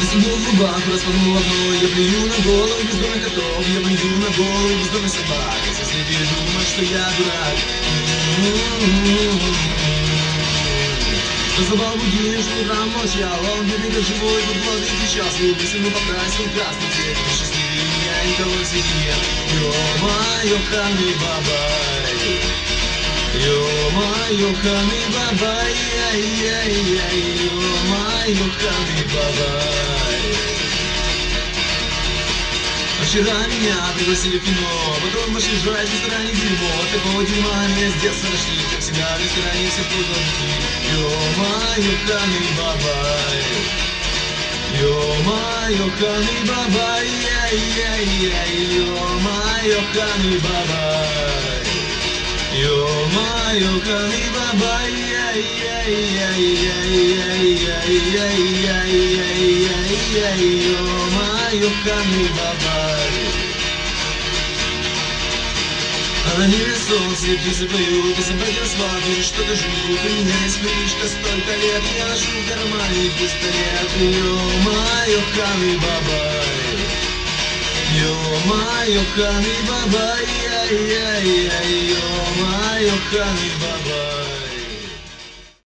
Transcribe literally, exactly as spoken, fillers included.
Застегнул в губах, распахнул окно. Я плюю на голову бездомных котов. Я плюю на голову бездомных собак. Если слепее думать, что я дурак. Разобрал будильник, что утром молчал. Он бедный как живой, под водой кричал. Свою мысль покрасил красный цвет. Счастливее меня никого среди нет. Ё-моё, ханы бабай. Ё-моё, ханы бабай. Ай-яй-яй. Ё-моё, ханы бабай. Вчера меня пригласили в кино, потом пошли жрать в ресторане дерьмо. От такого дерьма меня с детства нашли, как всегда в ресторане все полгодки. Ё-моё, ханы бабай. Ё-моё, ханы бабай. Ай-яй-яй. Ё-моё, ханы бабай. Ё-моё, ханы бабай. Ай-яй-яй-яй-яй-яй-яй-яй-яй-яй. Ё-моё, ханы бабай. Они солнце, птицы поют, и собаки рассматривают, что-то жгут. У меня есть привычка столько лет, я ношу в кармане пистолет. Ё-моё, ханы бабай. Ё-моё, ханы бабай. Ай-яй-яй. Ё-моё, ханы бабай.